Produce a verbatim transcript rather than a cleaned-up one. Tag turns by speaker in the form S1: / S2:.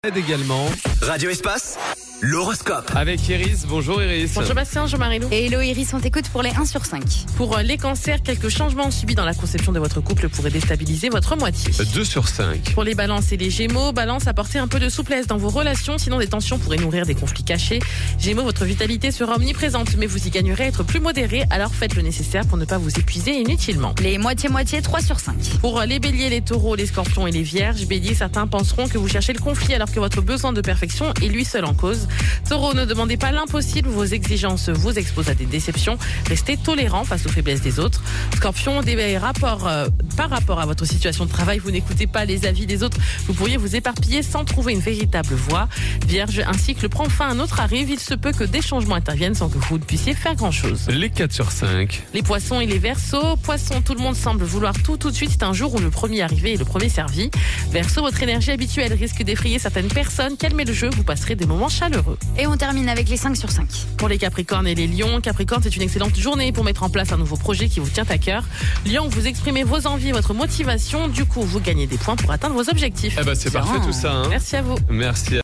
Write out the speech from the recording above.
S1: Aide également.
S2: Radio Espace, l'horoscope.
S1: Avec Iris. Bonjour Iris.
S3: Bonjour Bastien, bonjour Marilou.
S4: Et hello Iris, on t'écoute pour les un sur cinq.
S3: Pour les cancers, quelques changements subis dans la conception de votre couple pourraient déstabiliser votre moitié.
S1: deux sur cinq.
S3: Pour les balances et les gémeaux, balance, apportez un peu de souplesse dans vos relations, sinon des tensions pourraient nourrir des conflits cachés. Gémeaux, votre vitalité sera omniprésente, mais vous y gagnerez à être plus modéré, alors faites le nécessaire pour ne pas vous épuiser inutilement.
S4: Les moitié-moitié, trois sur cinq.
S3: Pour les béliers, les taureaux, les scorpions et les vierges, béliers, certains penseront que vous cherchez le conflit alors que votre besoin de perfection est lui seul en cause. Taureau, ne demandez pas l'impossible, vos exigences vous exposent à des déceptions. Restez tolérant face aux faiblesses des autres. Scorpion, des rapports euh, par rapport à votre situation de travail, vous n'écoutez pas les avis des autres, vous pourriez vous éparpiller sans trouver une véritable voie. Vierge, un cycle prend fin, un autre arrive, il se peut que des changements interviennent sans que vous ne puissiez faire grand chose.
S1: Les quatre sur cinq.
S3: Les poissons et les verseaux, poissons, tout le monde semble vouloir tout tout de suite, c'est un jour où le premier arrivé est le premier servi. Verseau, votre énergie habituelle risque d'effrayer certaines personnes, calmez le jeu, vous passerez des moments chaleureux.
S4: Et on termine avec les cinq sur cinq.
S3: Pour les Capricornes et les Lions, Capricorne, c'est une excellente journée pour mettre en place un nouveau projet qui vous tient à cœur. Lion, vous exprimez vos envies et votre motivation, du coup vous gagnez des points pour atteindre vos objectifs.
S1: Eh ben c'est parfait tout ça. Hein.
S3: Merci à vous.
S1: Merci.